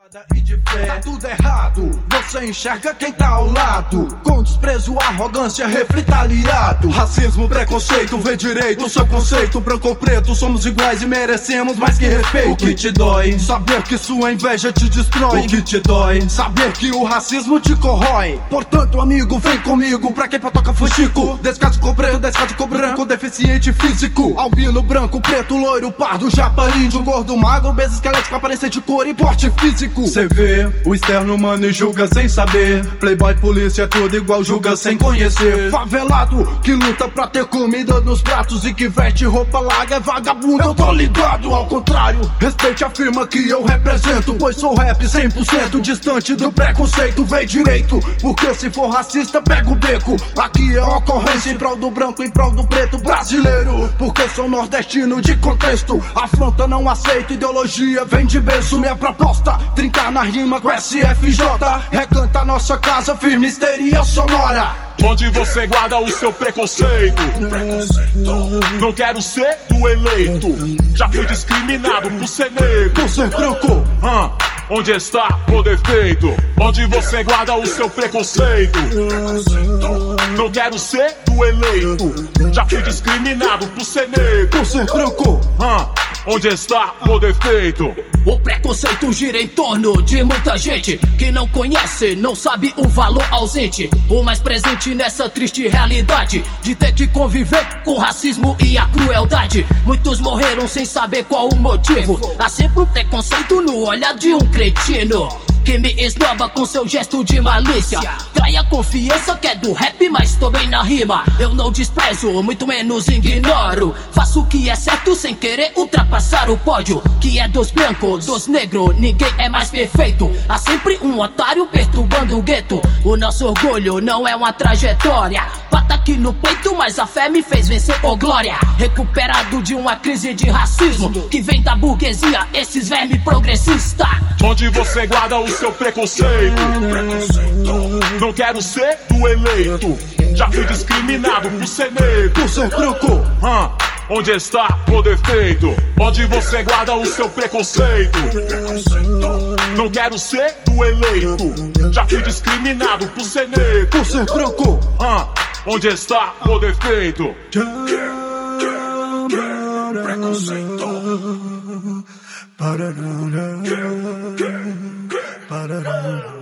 E de fé, tá tudo errado, você enxerga quem tá ao lado. Com desprezo, arrogância, reflita aliado. Racismo, preconceito, vê direito o seu conceito. Branco ou preto, somos iguais e merecemos mais que respeito. O que te dói? Saber que sua inveja te destrói. O que te dói? Saber que o racismo te corrói. Portanto, amigo, vem comigo, pra quem toca fuxico. Descarte com preto, descarte com branco, deficiente físico. Albino, branco, preto, loiro, pardo, japa, índio, gordo, magro, obeso, esquelético, aparência de cor e porte físico. Cê vê o externo humano e julga sem saber. Playboy, polícia, tudo igual, julga sem conhecer. Favelado que luta pra ter comida nos pratos e que veste roupa larga é vagabundo. Eu tô ligado, ao contrário, respeite a firma que eu represento, pois sou rap 100% distante do preconceito. Vem direito, porque se for racista pega o beco. Aqui é ocorrência em prol do branco, em prol do preto brasileiro. Porque sou nordestino de contexto, afronta não aceito, ideologia vem de berço. Minha proposta, trincar na rima com SFJ. Recanta nossa casa, firme, histeria sonora. Onde você guarda o seu preconceito. Não quero ser o eleito. Já fui discriminado por ser negro, por ser branco. Onde está o defeito? Onde você guarda o seu preconceito. Não quero ser o eleito. Já fui discriminado por ser negro, por ser branco. Onde está o defeito? O preconceito gira em torno de muita gente que não conhece, não sabe o valor ausente. O mais presente nessa triste realidade de ter que conviver com o racismo e a crueldade. Muitos morreram sem saber qual o motivo. Há sempre um preconceito no olhar de um cretino que me esnoba com seu gesto de malícia. Trai a confiança que é do rap, mas tô bem na rima. Eu não desprezo, muito menos ignoro. Faço o que é certo sem querer ultrapassar o pódio. Que é dos brancos, dos negros, ninguém é mais perfeito. Há sempre um otário perturbando o gueto. O nosso orgulho não é uma trajetória. Bata aqui no peito, mas a fé me fez vencer, oh glória. Recuperado de uma crise de racismo que vem da burguesia, esses vermes progressistas. Onde você guarda o seu preconceito. Não quero ser o eleito. Já fui discriminado por ser negro, por ser branco. Onde está o defeito? Onde você guarda o seu preconceito. Não quero ser o eleito. Já fui discriminado por ser negro, por ser branco. Onde está o defeito? Preconceito.